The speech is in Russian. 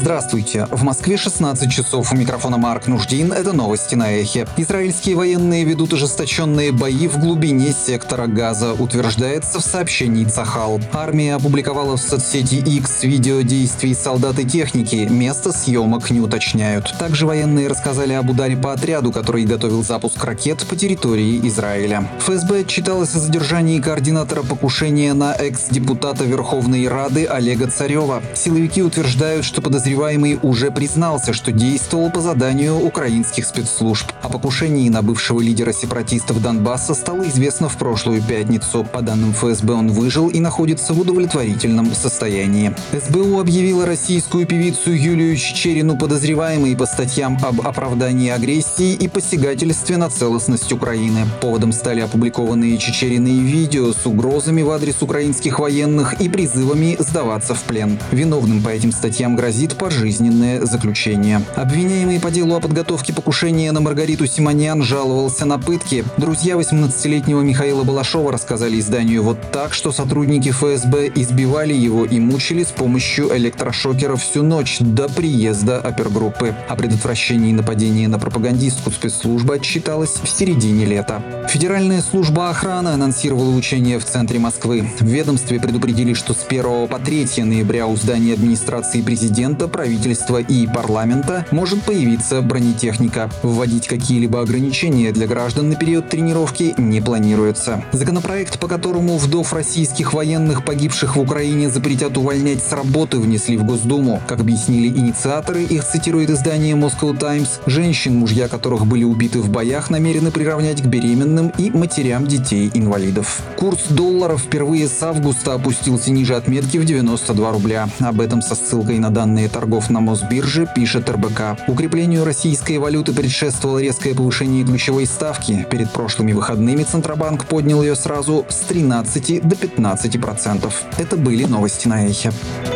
Здравствуйте. В Москве 16 часов. У микрофона Марк Нуждин. Это новости на Эхе. Израильские военные ведут ожесточенные бои в глубине сектора Газа, утверждается в сообщении Цахал. Армия опубликовала в соцсети X видео действий солдат и техники. Место съемок не уточняют. Также военные рассказали об ударе по отряду, который готовил запуск ракет по территории Израиля. ФСБ отчиталось о задержании координатора покушения на экс-депутата Верховной Рады Олега Царева. Силовики утверждают, что подозреваемый уже признался, что действовал по заданию украинских спецслужб. О покушении на бывшего лидера сепаратистов Донбасса стало известно в прошлую пятницу. По данным ФСБ, он выжил и находится в удовлетворительном состоянии. СБУ объявила российскую певицу Юлию Чичерину подозреваемой по статьям об оправдании агрессии и посягательстве на целостность Украины. Поводом стали опубликованные Чичериной видео с угрозами в адрес украинских военных и призывами сдаваться в плен. Виновным по этим статьям грозит пожизненное заключение. Обвиняемый по делу о подготовке покушения на Маргариту Симонян жаловался на пытки. Друзья 18-летнего Михаила Балашова рассказали изданию «Вот так», что сотрудники ФСБ избивали его и мучили с помощью электрошокера всю ночь до приезда опергруппы. О предотвращении нападения на пропагандистку спецслужба отчиталась в середине лета. Федеральная служба охраны анонсировала учения в центре Москвы. В ведомстве предупредили, что с 1 по 3 ноября у здания администрации президента, правительства и парламента может появиться бронетехника. Вводить какие-либо ограничения для граждан на период тренировки не планируется. Законопроект, по которому вдов российских военных, погибших в Украине, запретят увольнять с работы, внесли в Госдуму. Как объяснили инициаторы, их цитирует издание Moscow Times, женщин, мужья которых были убиты в боях, намерены приравнять к беременным и матерям детей-инвалидов. Курс доллара впервые с августа опустился ниже отметки в 92 рубля. Об этом со ссылкой на данные торгов на Мосбирже пишет РБК. Укреплению российской валюты предшествовало резкое повышение ключевой ставки. Перед прошлыми выходными Центробанк поднял ее сразу с 13 до 15%. Это были новости на Эхе.